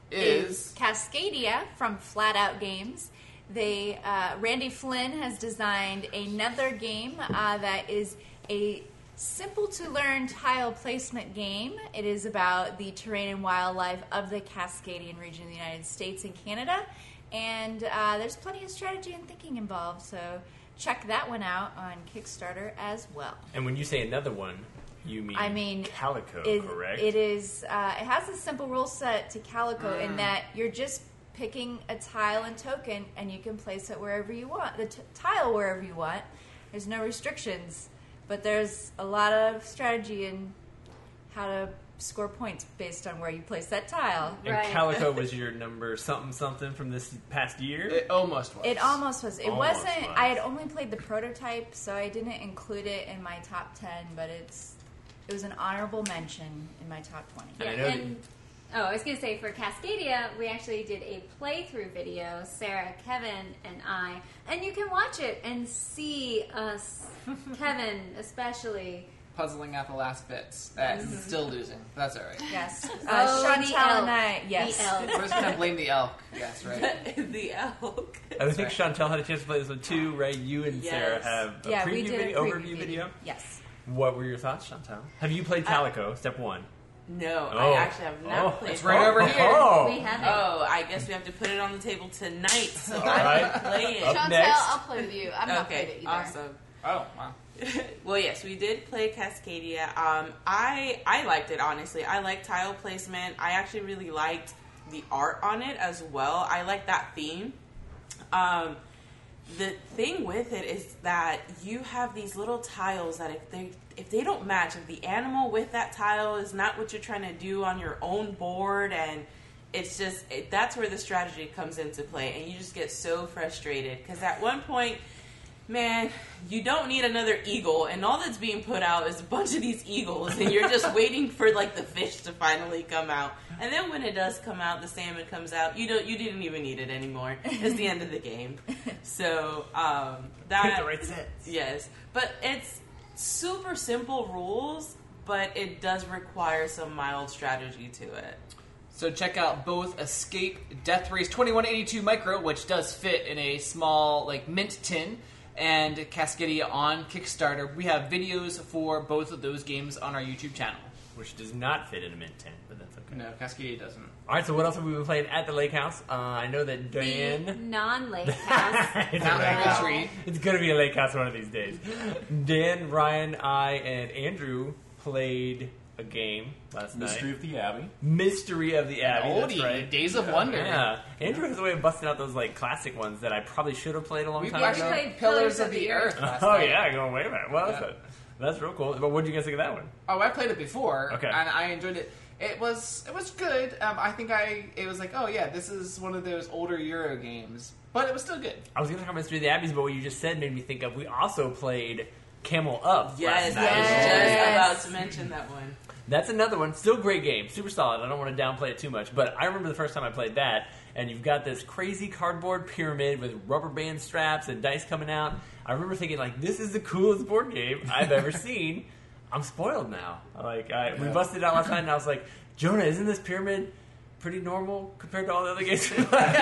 S8: is
S2: Cascadia from Flat Out Games. They uh, Randy Flynn has designed another game uh, that is a simple to learn tile placement game. It is about the terrain and wildlife of the Cascadian region of the United States and Canada, and uh, there's plenty of strategy and thinking involved. So check that one out on Kickstarter as well.
S1: And when you say another one, you mean,
S2: I mean,
S1: Calico,
S2: it,
S1: correct?
S2: It is. Uh, it has a simple rule set to Calico in that you're just picking a tile and token, and you can place it wherever you want. The t- tile wherever you want. There's no restrictions, but there's a lot of strategy in how to score points based on where you place that tile.
S1: And Calico was your number something something from this past year?
S8: It almost was.
S2: It almost was. It
S1: Almost
S2: wasn't.
S1: was.
S2: I had only played the prototype, so I didn't include it in my top ten. But it's it was an honorable mention in my top twenty.
S1: And I
S7: Yeah,
S1: know that-
S7: and oh, I was going to say for Cascadia, we actually did a playthrough video, Sarah, Kevin, and I, and you can watch it and see us, Kevin especially.
S8: puzzling out the last bits. That's
S7: Mhm.
S8: still losing. That's all right.
S2: Yes.
S7: Oh,
S2: Uh,
S7: the
S2: Chantal
S7: elk.
S2: and I, yes.
S7: The elk.
S8: We're just gonna blame the elk. Yes, right.
S9: the elk.
S1: I think Chantel had a chance to play this one too, right? You and
S9: Yes.
S1: Sarah have a
S2: Yeah,
S1: preview
S2: we did a
S1: video,
S2: preview
S1: overview
S2: video.
S1: video.
S2: Yes.
S1: What were your thoughts, Chantel? Have you played Calico? Step one.
S9: No,
S1: Oh.
S9: I actually have not
S1: Oh.
S9: played
S1: It's right over here. Oh.
S7: We have it.
S9: Oh, I guess we have to put it on the table tonight so
S1: All
S9: I
S1: right.
S9: can play it.
S1: Up
S11: Chantel,
S1: next.
S11: I'll play with you. I've not played
S9: Okay,
S11: it either.
S9: awesome.
S8: Oh, wow.
S9: Well, yes, we did play Cascadia. Um, I I liked it, honestly. I liked tile placement. I actually really liked the art on it as well. I like that theme. Um, the thing with it is that you have these little tiles that if they if they don't match, if the animal with that tile is not what you're trying to do on your own board, and it's just it, that's where the strategy comes into play, and you just get so frustrated because at one point, man, you don't need another eagle, and all that's being put out is a bunch of these eagles, and you're just waiting for like the fish to finally come out. And then when it does come out, the salmon comes out. You don't, you didn't even need it anymore. It's the end of the game. So um, that
S1: Pick the right sets.
S9: yes, but it's super simple rules, but it does require some mild strategy to it.
S8: So check out both Escape Death Race twenty-one eighty-two Micro, which does fit in a small like mint tin, and Cascadia on Kickstarter. We have videos for both of those games on our YouTube channel.
S1: Which does not fit in a mint tin, but that's okay.
S8: No, Cascadia doesn't.
S1: All right, so what else have we been playing at the lake house? Uh, I know that
S7: The
S1: Dan...
S7: non-lake house.
S1: it's,
S8: Not
S1: a lake
S8: like a
S1: house.
S8: tree.
S1: It's going to be a lake house one of these days. Dan, Ryan, I, and Andrew played a game last
S6: Mystery
S1: night.
S6: of the Abbey.
S1: Mystery of the Abbey, that's
S8: Oldie,
S1: right.
S8: Days of Wonder.
S1: Yeah. Andrew has a way of busting out those like classic ones that I probably should have played a long
S8: We
S1: time
S8: actually
S1: ago.
S8: played Pillars of the Earth last
S1: Oh
S8: night.
S1: yeah, going way back. Well, that's,
S8: Yeah.
S1: a, that's real cool. But what did you guys think of that one?
S8: Oh, I played it before,
S1: Okay.
S8: and I enjoyed it. It was it was good. Um, I think I it was like, oh yeah, this is one of those older Euro games, but it was still good.
S1: I was going to talk about Mystery of the Abbeys, but what you just said made me think of. We also played Camel Up.
S9: Yes,
S1: last night.
S9: I was
S2: Yes.
S9: just about to mention that one.
S1: That's another one. Still great game. Super solid. I don't want to downplay it too much. But I remember the first time I played that, and you've got this crazy cardboard pyramid with rubber band straps and dice coming out. I remember thinking, like, this is the coolest board game I've ever seen. I'm spoiled now. Like, I, we busted it out last night, and I was like, Jonah, isn't this pyramid pretty normal compared to all the other games we play?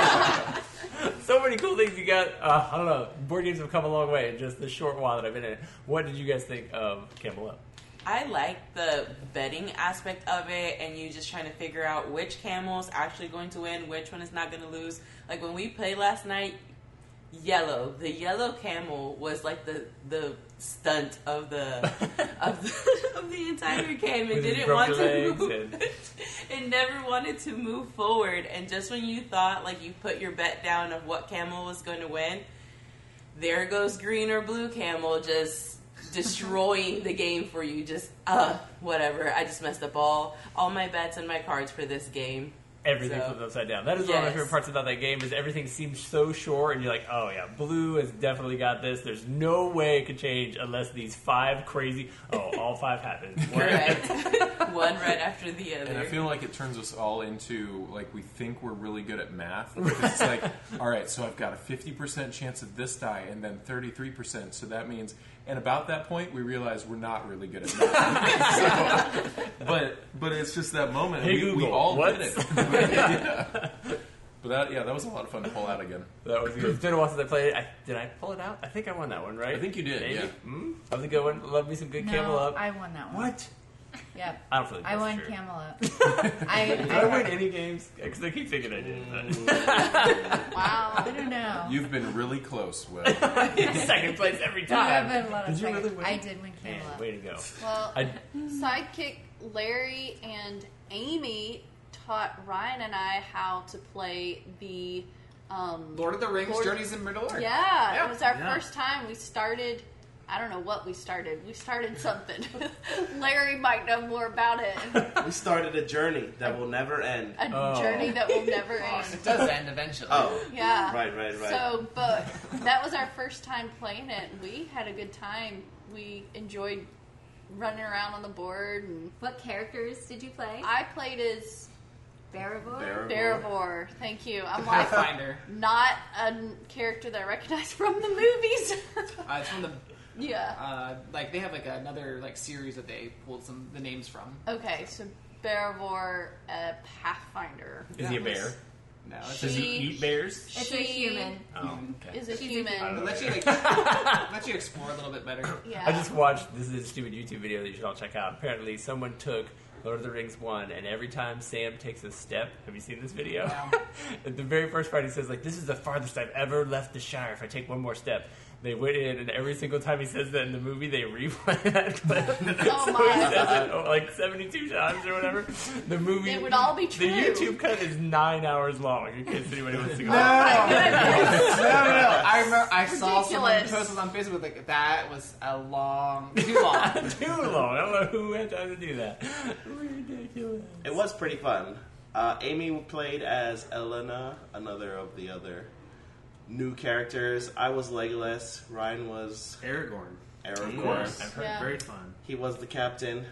S1: So many cool things you got. Uh, I don't know. Board games have come a long way in just the short while that I've been in it. What did you guys think of Camel Up?
S9: I like the betting aspect of it, and you just trying to figure out which camel's actually going to win, which one is not going to lose. Like when we played last night, yellow, the yellow camel was like the the stunt of the of the, of the entire game. It
S1: With his
S9: didn't want
S1: broken
S9: to
S1: legs
S9: move.
S1: and-
S9: It never wanted to move forward, and just when you thought like you put your bet down of what camel was going to win, there goes green or blue camel just destroying the game for you. Just uh whatever. I just messed up all all my bets and my cards for this game.
S1: Everything
S9: So,
S1: flipped upside down. That is one of my
S9: yes.
S1: favorite parts about that game is everything seems so sure, and you're like, oh yeah, blue has definitely got this. There's no way it could change unless these five crazy. Oh, all five happened.
S9: Correct. One right after the other.
S6: And I feel like it turns us all into, like, we think we're really good at math. Because it's like, all right, so I've got a fifty percent chance of this die and then thirty-three percent. So that means, and about that point, we realize we're not really good at math. So, but but it's just that moment.
S1: Hey,
S6: we, we
S1: Google,
S6: all
S1: what?
S6: did it. Yeah. But that, yeah, that was a lot of fun to pull out again.
S1: That was good. It's been a while since I played it. I, did I pull it out? I think I won that one, right?
S6: I think you did,
S1: Maybe?
S6: yeah.
S1: Mm? That was a good one. Love me some good
S2: No,
S1: Camel Up.
S2: I won that one.
S1: What?
S2: Yep.
S1: I don't feel like
S2: I
S1: that's
S2: won
S1: true.
S2: Camel Up. I,
S1: Did I win any games? Because I keep thinking I did.
S2: Wow. I don't know.
S6: You've been really close, Will.
S1: Second place every
S2: I've
S1: time.
S2: been a lot of
S1: Did you
S2: seconds.
S1: really win?
S2: I did win Camel
S1: Man,
S2: Up.
S1: way to go.
S11: Well,
S1: I,
S11: sidekick Larry and Amy taught Ryan and I how to play the um,
S8: Lord of the Rings,
S11: Lord-
S8: Journeys in Middle Earth.
S11: Yeah,
S8: Yeah.
S11: it was our
S4: Yeah.
S11: first time. We started. I don't know what we started. We started something. Larry might know more about it.
S10: We started a journey that will never end.
S11: A
S1: Oh.
S11: journey that will never end.
S8: It does end eventually.
S10: Oh,
S11: Yeah.
S10: right, right, right.
S11: So, but that was our first time playing it. And we had a good time. We enjoyed running around on the board, and
S7: What characters did you play?
S11: I played as
S7: Barabor?
S10: Barabor.
S11: Barabor. Thank you. I'm like
S8: Pathfinder.
S11: not a character that I recognize from the movies.
S8: Uh, it's from the
S11: Yeah.
S8: uh, like they have like another like series that they pulled some the names from.
S11: Okay, so Barabor, uh, Pathfinder.
S1: is he a bear?
S8: No, it's
S1: Does
S8: just,
S1: he eat bears?
S7: It's a
S11: She
S7: human.
S1: Oh, okay.
S11: Is a
S7: She's a
S11: human.
S7: human.
S8: it lets you like lets you explore a little bit better.
S11: Yeah.
S1: I just watched, this is a stupid YouTube video that you should all check out. Apparently, someone took Lord of the Rings one, and every time Sam takes a step, have you seen this video?
S8: No.
S1: At the very first part, he says, like, this is the farthest I've ever left the Shire if I take one more step. They went in, and every single time he says that in the movie, they replay that clip.
S11: Oh,
S1: so
S11: my.
S1: he says it oh, like seventy-two times or whatever. The movie,
S11: It would all be true.
S1: The YouTube cut is nine hours long, in case anybody wants to go.
S8: No, no, no, no. I remember I saw someone
S11: Ridiculous.
S8: post this on Facebook like that was a long, too long.
S1: Too long. I don't know who had time to do that. Ridiculous.
S10: It was pretty fun. Uh, Amy played as Elena, another of the other new characters. I was Legolas. Ryan was
S4: Aragorn.
S10: Aragorn.
S4: I've heard
S11: Yeah.
S4: very fun.
S10: He was the captain.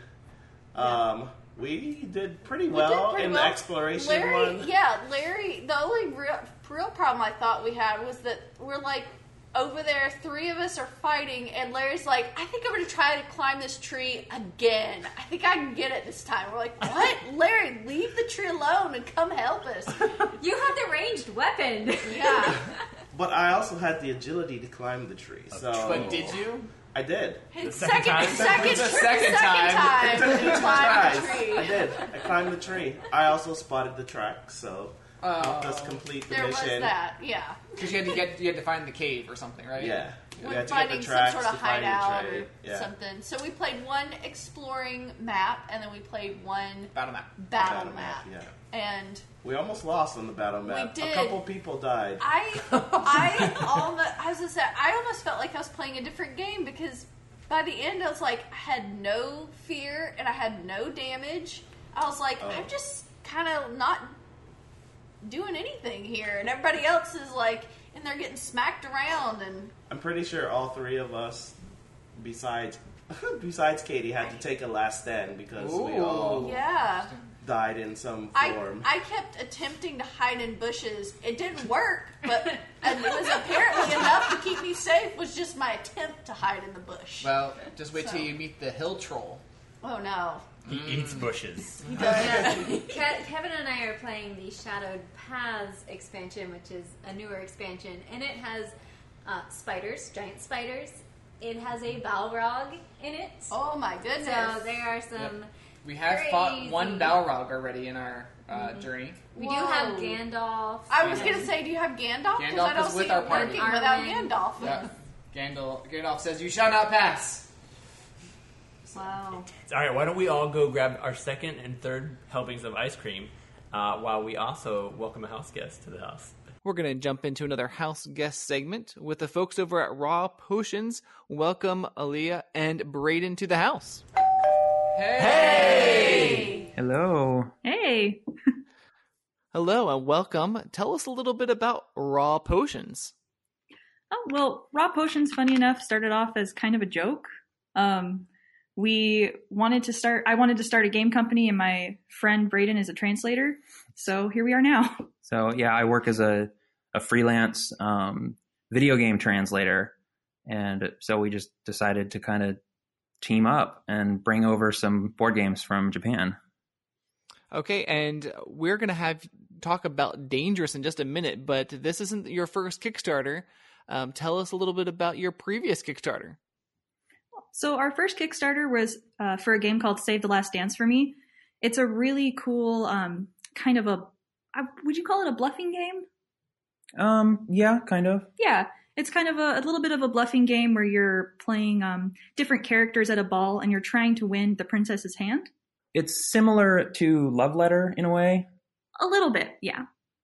S10: Um, we did pretty
S11: We
S10: well
S11: did pretty
S10: in
S11: well.
S10: the exploration
S11: Larry,
S10: one.
S11: yeah, Larry. The only real, real problem I thought we had was that we're like over there. Three of us are fighting, and Larry's like, "I think I'm going to try to climb this tree again. I think I can get it this time." We're like, "What, Larry? Leave the tree alone and come help us."
S7: You have the ranged weapon.
S11: Yeah.
S10: But I also had the agility to climb the tree. So
S8: But did you?
S10: I did.
S11: Hey,
S1: second
S11: second,
S1: time?
S11: second,
S8: The
S11: tr-
S8: second
S11: second
S8: time.
S11: time,
S10: It
S11: you
S10: took
S11: climbed the
S10: tries.
S11: tree.
S10: I did. I climbed the tree. I also spotted the track, so helped us
S8: Oh.
S10: complete the
S11: There was
S10: mission.
S11: that, yeah.
S8: Because you had to get you had to find the cave or something, right?
S10: Yeah. We
S11: We're
S10: had to get
S11: finding
S10: the
S11: some
S10: tracks
S11: sort of
S10: to find the
S11: hideout
S10: trade.
S11: or
S10: Yeah.
S11: something. So we played one exploring map, and then we played one
S8: Battle map.
S11: battle,
S10: Battle
S11: map.
S10: map,
S11: And
S10: We almost lost on the battle map.
S11: did.
S10: A couple people died.
S11: I, I almost, I was just say, I almost felt like I was playing a different game because by the end I was like, I had no fear and I had no damage. I was like,
S10: Oh.
S11: I'm just kind of not doing anything here, and everybody else is like, and they're getting smacked around, and
S10: I'm pretty sure all three of us besides besides Katie, had to take a last stand because we all
S11: Yeah.
S10: died in some
S11: I,
S10: form.
S11: I kept attempting to hide in bushes. It didn't work, but and it was apparently enough to keep me safe. Was just my attempt to hide in the bush.
S8: Well, just wait
S11: So-
S8: till you meet the hill troll.
S11: Oh no.
S1: He eats bushes.
S11: He does.
S7: Yeah. Ke- Kevin and I are playing the Shadowed Paths expansion, which is a newer expansion, and it has uh, spiders, giant spiders. It has a Balrog in it.
S11: Oh my goodness.
S7: So there are some.
S8: We have
S7: Crazy.
S8: fought one Balrog already in our uh,
S7: Mhm.
S8: journey.
S7: We
S11: Whoa.
S7: do have Gandalf.
S11: I was
S7: and-
S11: gonna say, do you have Gandalf? Because
S8: Gandalf
S11: I don't
S8: is with
S11: see
S8: our
S11: it
S8: party.
S11: working without
S7: Arwen.
S11: Gandalf.
S8: Yeah. Gandalf, Gandalf says, "You shall not pass."
S11: Wow.
S1: All right, why don't we all go grab our second and third helpings of ice cream uh, while we also welcome a house guest to the house.
S8: We're going to jump into another house guest segment with the folks over at Raw Potions. Welcome Aaliyah and Braden to the house. Hey!
S13: Hello.
S14: Hey.
S8: Hello and welcome. Tell us a little bit about Raw Potions.
S14: Oh, well, Raw Potions, funny enough, started off as kind of a joke. Um, we wanted to start, I wanted to start a game company, and my friend Braden is a translator. So here we are now.
S13: So yeah, I work as a, a freelance um, video game translator. And so we just decided to kind of team up and bring over some board games from Japan.
S8: Okay, and we're going to have talk about Dangerous in just a minute, but this isn't your first Kickstarter. Um, tell us a little bit about your previous Kickstarter.
S14: So our first Kickstarter was uh, for a game called Save the Last Dance for Me. It's a really cool um, kind of a, uh, would you call it a bluffing game?
S13: Um, yeah, kind of.
S14: Yeah, it's kind of a, a little bit of a bluffing game where you're playing um, different characters at a ball and you're trying to win the princess's hand.
S13: It's similar to Love Letter in a way.
S14: A little bit, yeah.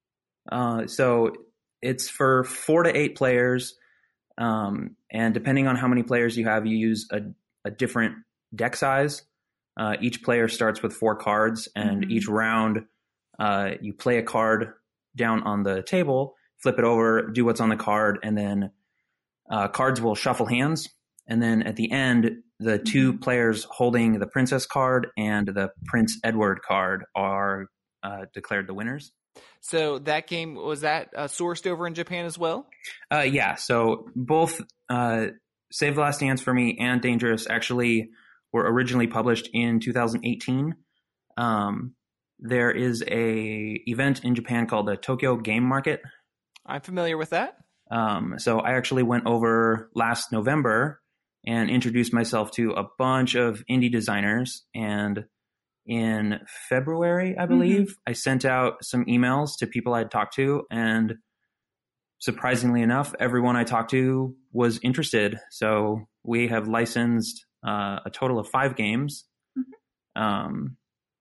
S13: Uh, so it's for four to eight players. Um, and depending on how many players you have, you use a, a different deck size. Uh, each player starts with four cards, and
S14: Mhm.
S13: each round uh, you play a card down on the table, flip it over, do what's on the card, and then uh, cards will shuffle hands. And then at the end, the two players holding the princess card and the Prince Edward card are uh, declared the winners.
S8: So that game, was that uh, sourced over in Japan as well?
S13: Uh, yeah, so both uh, Save the Last Dance for Me and Dangerous actually were originally published in two thousand eighteen. Um, there is a event in Japan called the Tokyo Game Market.
S8: I'm familiar with that.
S13: Um, so I actually went over last November and introduced myself to a bunch of indie designers. And in February, I believe, mm-hmm. I sent out some emails to people I'd talked to, and surprisingly enough, everyone I talked to was interested. So we have licensed uh, a total of five games. Mm-hmm. Um,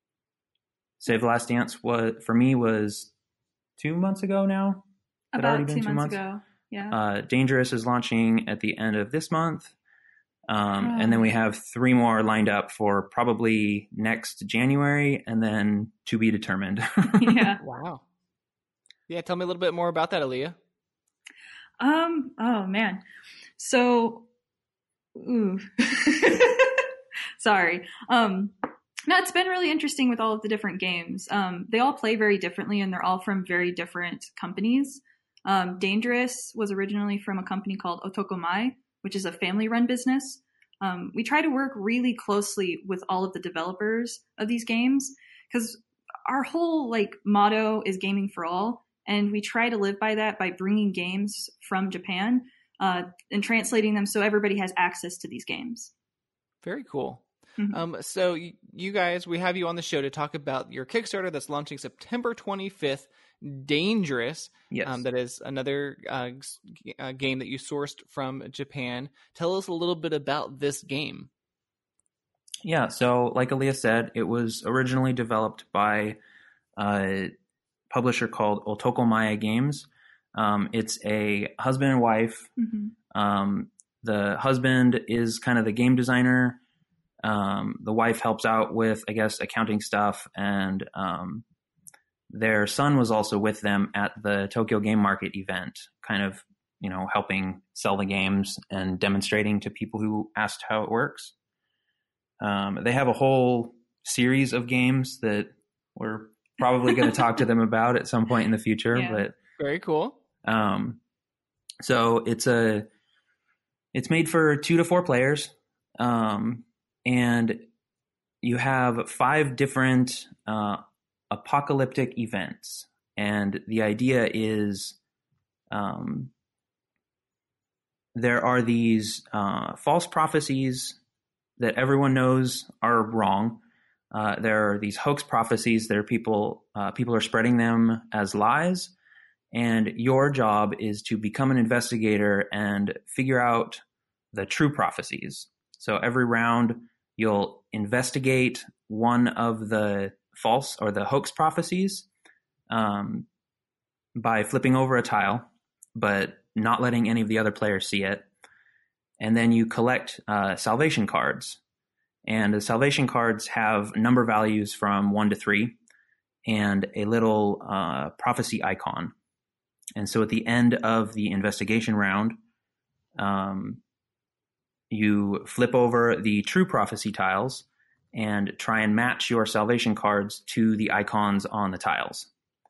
S13: Save the Last Dance was for me was two months ago now. Had
S14: About two, two months, months ago. Yeah.
S13: Uh, Dangerous is launching at the end of this month. Um, oh. And then we have three more lined up for probably next January, and then to be determined.
S14: Yeah.
S8: Wow. Yeah. Tell me a little bit more about that, Aaliyah.
S14: Um, oh man. So, ooh, sorry. Um, no, it's been really interesting with all of the different games. Um, they all play very differently, and they're all from very different companies. Um, Dangerous was originally from a company called Otokomai, which is a family-run business. Um, we try to work really closely with all of the developers of these games because our whole like motto is gaming for all, and we try to live by that by bringing games from Japan uh, and translating them so everybody has access to these games.
S8: Very cool.
S14: Mm-hmm.
S8: Um, so y- you guys, we have you on the show to talk about your Kickstarter that's launching September twenty-fifth, Dangerous.
S13: Yes.
S8: Um, that is another uh, g- uh, game that you sourced from Japan. Tell us a little bit about this game.
S13: Yeah, so like Aaliyah said, it was originally developed by a publisher called Otokomaya Games. Um, it's a husband and wife.
S14: Mm-hmm.
S13: Um, the husband is kind of the game designer. Um, the wife helps out with, I guess, accounting stuff, and um, their son was also with them at the Tokyo Game Market event, kind of you know, helping sell the games and demonstrating to people who asked how it works. Um, they have a whole series of games that we're probably going to talk to them about at some point in the future.
S8: Yeah.
S13: But
S8: very cool.
S13: Um, so it's a it's made for two to four players, um, and you have five different uh, apocalyptic events, and the idea is um, there are these uh, false prophecies that everyone knows are wrong. Uh, there are these hoax prophecies that are people uh, people are spreading them as lies, and your job is to become an investigator and figure out the true prophecies. So every round, you'll investigate one of the false or the hoax prophecies um, by flipping over a tile, but not letting any of the other players see it. And then you collect uh, salvation cards. And the salvation cards have number values from one to three and a little uh, prophecy icon. And so at the end of the investigation round, um, you flip over the true prophecy tiles and try and match your salvation cards to the icons on the tiles.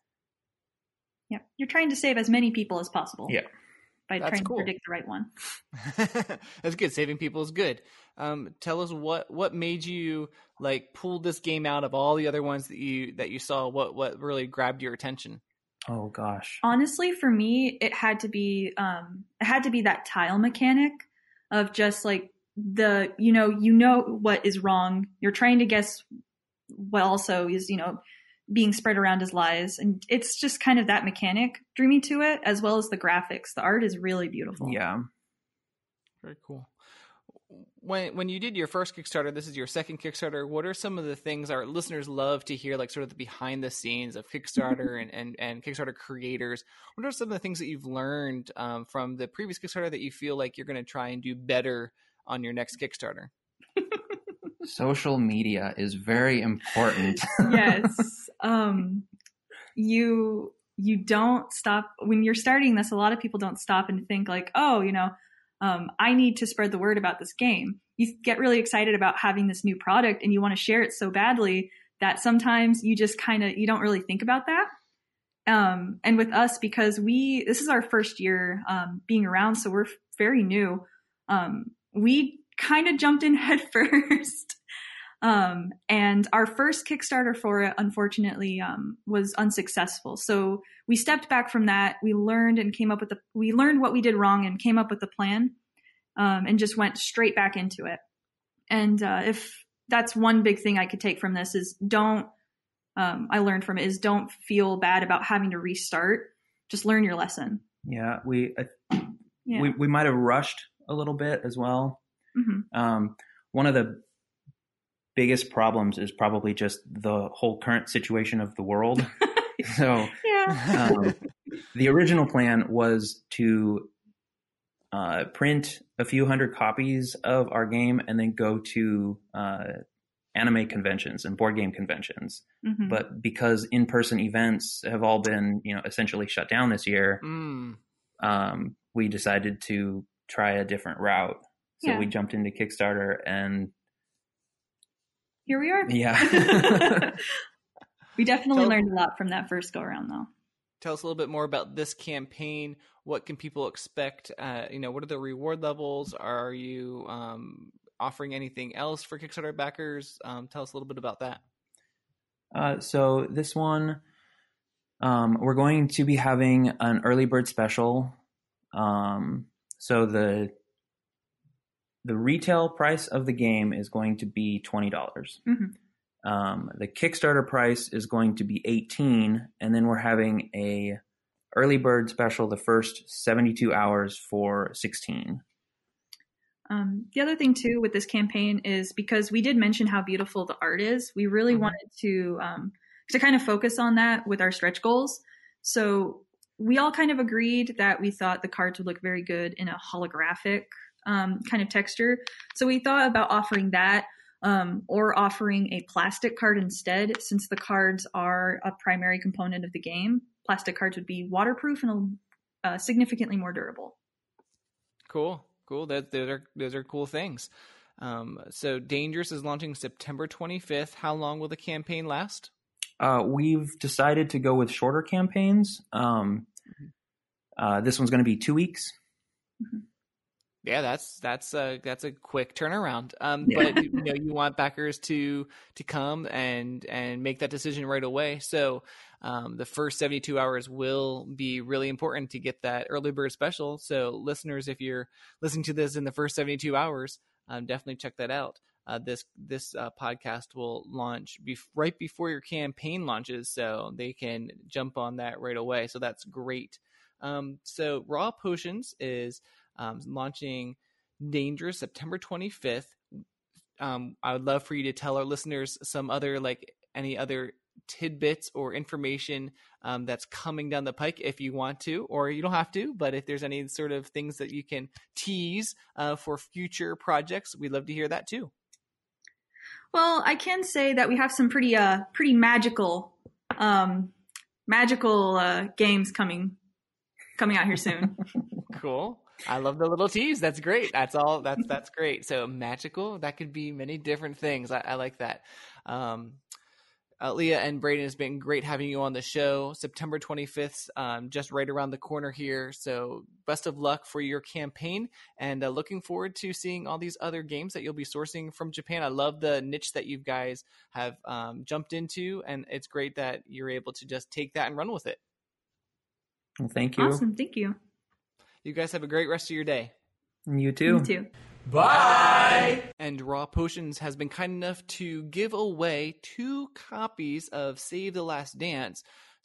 S14: Yeah, you're trying to save as many people as possible.
S13: Yeah.
S14: By
S8: That's
S14: trying
S8: cool.
S14: to predict the right one.
S8: That's good. Saving people is good. Um, tell us what, what made you like pull this game out of all the other ones that you that you saw. What what really grabbed your attention?
S13: Oh gosh.
S14: Honestly, for me, it had to be um, it had to be that tile mechanic of just like the you know you know what is wrong. You're trying to guess what also is you know being spread around as lies, and it's just kind of that mechanic drew me to it, as well as the graphics. The art is really beautiful.
S13: Yeah.
S8: Very cool. When when you did your first Kickstarter, this is your second Kickstarter. What are some of the things our listeners love to hear, like sort of the behind the scenes of Kickstarter and, and, and Kickstarter creators? What are some of the things that you've learned um, from the previous Kickstarter that you feel like you're going to try and do better on your next Kickstarter?
S13: Social media is very important.
S14: Yes. Um, you you don't stop when you're starting this. A lot of people don't stop and think like, oh, you know, um, I need to spread the word about this game. You get really excited about having this new product and you want to share it so badly that sometimes you just kind of you don't really think about that. Um, and with us, because we this is our first year um, being around, so we're very new. Um, we kind of jumped in head first. Um, and our first Kickstarter for it, unfortunately, um, was unsuccessful. So we stepped back from that. We learned and came up with the, we learned what we did wrong and came up with the plan, um, and just went straight back into it. And, uh, if that's one big thing I could take from this is don't, um, I learned from it is don't feel bad about having to restart. Just learn your lesson.
S13: Yeah. We, uh,
S14: Yeah.
S13: we, we might've rushed a little bit as well.
S14: Mm-hmm.
S13: Um, one of the biggest problems is probably just the whole current situation of the world. So
S14: Yeah.
S13: um, the original plan was to uh, print a few hundred copies of our game and then go to uh, anime conventions and board game conventions.
S14: Mhm.
S13: But because in-person events have all been, you know, essentially shut down this year,
S8: Mm.
S13: um, we decided to try a different route. So
S14: Yeah.
S13: we jumped into Kickstarter and
S14: Here we are.
S13: yeah.
S14: We definitely
S8: Tell-
S14: learned a lot from that first go around though.
S8: Tell us a little bit more about this campaign. What can people expect? Uh, you know, what are the reward levels? Are you um, offering anything else for Kickstarter backers? Um, tell us a little bit about that.
S13: Uh, so this one, um, we're going to be having an early bird special. Um, so the the retail price of the game is going to be twenty dollars.
S14: Mhm.
S13: Um, the Kickstarter price is going to be eighteen, and then we're having a early bird special the first seventy-two hours for sixteen.
S14: Um, the other thing too with this campaign is because we did mention how beautiful the art is, we really
S8: Mhm.
S14: wanted to um, to kind of focus on that with our stretch goals. So we all kind of agreed that we thought the cards would look very good in a holographic um, kind of texture. So we thought about offering that um, or offering a plastic card instead, since the cards are a primary component of the game. Plastic cards would be waterproof and uh, significantly more durable.
S8: Cool, cool. That those are those are cool things. Um, so Dangerous is launching September twenty-fifth. How long will the campaign last?
S13: Uh, we've decided to go with shorter campaigns. Um, uh, this one's going to be two weeks.
S8: Yeah, that's that's a that's a quick turnaround. Um,
S13: Yeah.
S8: But you know, you want backers to to come and and make that decision right away. So um, the first seventy-two hours will be really important to get that early bird special. So listeners, if you're listening to this in the first seventy-two hours, um, definitely check that out. Uh, this this uh, podcast will launch bef- right before your campaign launches, so they can jump on that right away. So that's great. Um, so Raw Potions is um, launching Dangerous September twenty-fifth. Um, I would love for you to tell our listeners some other, like any other tidbits or information um, that's coming down the pike if you want to, or you don't have to, but if there's any sort of things that you can tease uh, for future projects, we'd love to hear that too.
S14: Well, I can say that we have some pretty uh pretty magical um magical uh games coming coming out here soon.
S8: Cool. I love the little tease. That's great. That's all. That's that's great. So magical. That could be many different things. I, I like that. Um, uh, Leah and Braden, it's been great having you on the show. September twenty-fifth, um, just right around the corner here. So best of luck for your campaign, and uh, looking forward to seeing all these other games that you'll be sourcing from Japan. I love the niche that you guys have um, jumped into, and it's great that you're able to just take that and run with it.
S13: Well, thank you.
S14: Awesome. Thank you.
S8: You guys have a great rest of your day.
S13: You too.
S14: You too.
S1: Bye!
S8: And Raw Potions has been kind enough to give away two copies of Save the Last Dance.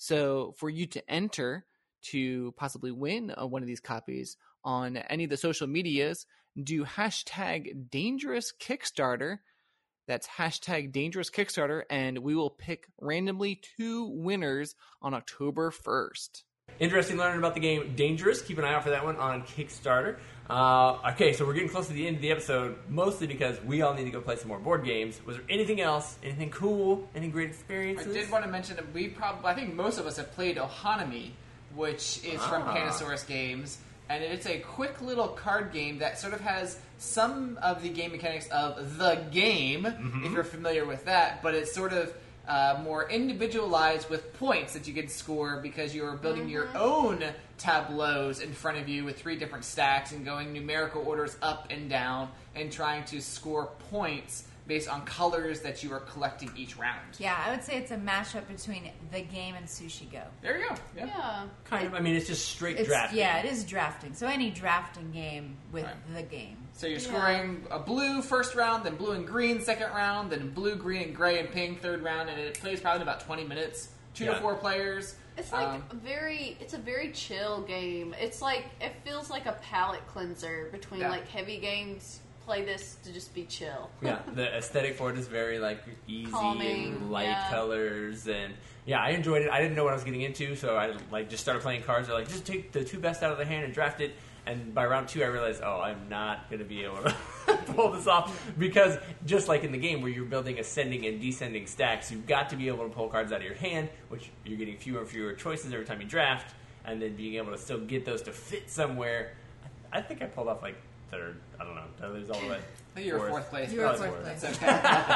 S8: So for you to enter to possibly win uh, one of these copies on any of the social medias, do hashtag Dangerous Kickstarter. That's hashtag Dangerous Kickstarter, and we will pick randomly two winners on October first.
S1: Interesting learning about the game Dangerous. Keep an eye out for that one on Kickstarter. Uh, okay, so we're getting close to the end of the episode, mostly because we all need to go play some more board games. Was there anything else? Anything cool? Any great
S8: I
S1: experiences?
S8: did want to mention that we probably, I think most of us have played Ohanami, which is from
S1: Ah.
S8: Panasaurus Games, and it's a quick little card game that sort of has some of the game mechanics of the game,
S1: Mm-hmm.
S8: if you're familiar with that, but it's sort of uh, more individualized with points that you can score because you're building your own tableaus in front of you with three different stacks and going numerical orders up and down and trying to score points based on colors that you are collecting each round.
S2: Yeah, I would say it's a mashup between the game and Sushi Go.
S8: There you go. Yeah.
S11: Yeah.
S1: Kind of. I mean, it's just straight
S2: It's,
S1: drafting.
S2: yeah, it is drafting. So any drafting game with the game.
S8: So you're
S2: Yeah.
S8: scoring a blue first round, then blue and green second round, then blue, green, and gray and pink third round, and it plays probably in about twenty minutes. Two
S1: Yeah.
S8: to four players.
S11: It's like
S8: Um,
S11: a very, it's a very chill game. It's like it feels like a palate cleanser between
S8: Yeah.
S11: like heavy games. Play this to just be chill.
S1: Yeah, the aesthetic for it is very like easy
S11: Calming,
S1: and light
S11: yeah.
S1: colors, and yeah, I enjoyed it. I didn't know what I was getting into, so I like just started playing cards. They're like, just take the two best out of the hand and draft it. And by round two, I realized, oh, I'm not going to be able to pull this off because just like in the game where you're building ascending and descending stacks, you've got to be able to pull cards out of your hand, which you're getting fewer and fewer choices every time you draft, and then being able to still get those to fit somewhere. I think I pulled off like third. I don't know. Did I lose all the way?
S8: I think you were fourth place.
S2: You were
S1: Oh, it's
S2: fourth
S1: fourth.
S2: place.
S8: That's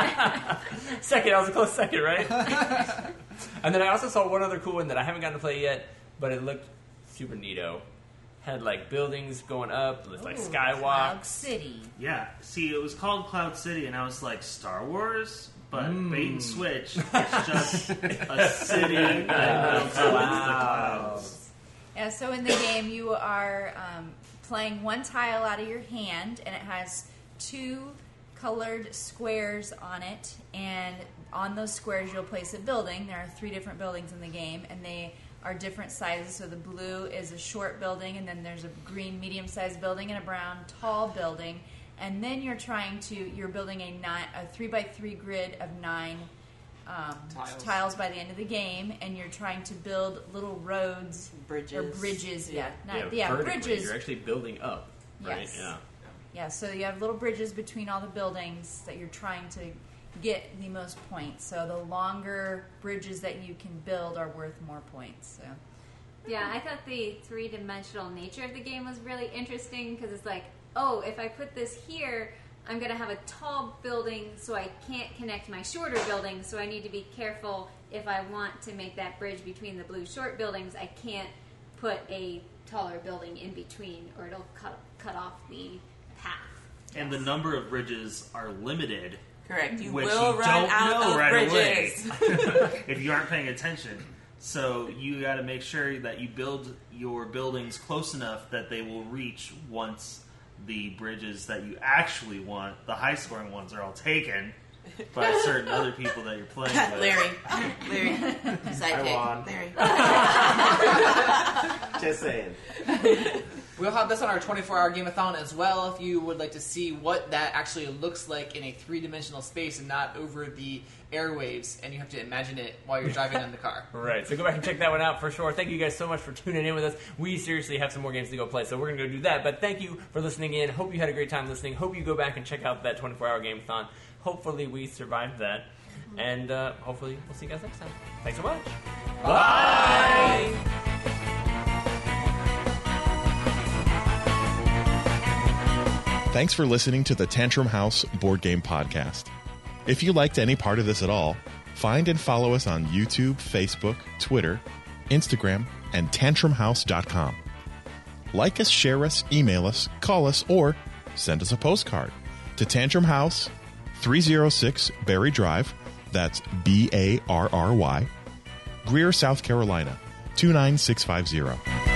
S8: okay.
S1: Second, I was a close second, right? And then I also saw one other cool one that I haven't gotten to play yet, but it looked super neato. Had like buildings going up, with like
S2: Ooh,
S1: skywalks.
S2: Cloud City.
S4: Yeah. See, it was called Cloud City, and I was like, Star Wars? But
S1: Mm.
S4: bait and switch. It's just a city that builds up into the clouds.
S2: Yeah, so in the game you are um, playing one tile out of your hand, and it has two colored squares on it, and on those squares you'll place a building. There are three different buildings in the game, and they are different sizes. So the blue is a short building, and then there's a green medium-sized building and a brown tall building. And then you're trying to, you're building a nine, a three by three grid of nine um,
S8: Tiles.
S2: tiles by the end of the game, and you're trying to build little roads
S11: Bridges.
S2: or bridges. Yeah, not,
S1: yeah,
S2: yeah,
S1: vertically,
S2: bridges.
S1: You're actually building up, right?
S2: Yes.
S1: Yeah.
S2: Yeah, so you have little bridges between all the buildings that you're trying to get the most points. So the longer bridges that you can build are worth more points. So
S7: Yeah, I thought the three-dimensional nature of the game was really interesting because it's like, oh, if I put this here, I'm going to have a tall building, so I can't connect my shorter buildings, so I need to be careful if I want to make that bridge between the blue short buildings. I can't put a taller building in between, or it'll cut, cut off the path.
S4: And the number of bridges are limited.
S9: Correct. You
S4: which
S9: will
S4: you
S9: run
S4: don't
S9: out
S4: know
S9: of
S4: right
S9: bridges.
S4: away if you aren't paying attention. So you got to make sure that you build your buildings close enough that they will reach once the bridges that you actually want, the high-scoring ones, are all taken by certain other people that you're playing with.
S9: Larry. Larry.
S10: I won.
S9: Larry.
S10: Just saying.
S8: We'll have this on our twenty-four hour Game-a-thon as well if you would like to see what that actually looks like in a three-dimensional space and not over the airwaves, and you have to imagine it while you're driving in the car.
S1: Right, so go back and check that one out for sure. Thank you guys so much for tuning in with us. We seriously have some more games to go play, so we're going to go do that. But thank you for listening in. Hope you had a great time listening. Hope you go back and check out that twenty-four hour Game-a-thon. Hopefully we survived that. And uh, hopefully we'll see you guys next time. Thanks so much. Bye!
S5: Thanks for listening to the Tantrum House Board Game Podcast. If you liked any part of this at all, find and follow us on YouTube, Facebook, Twitter, Instagram, and tantrum house dot com. Like us, share us, email us, call us, or send us a postcard to Tantrum House, three oh six Berry Drive, that's B A R R Y, Greer, South Carolina, two nine six five zero.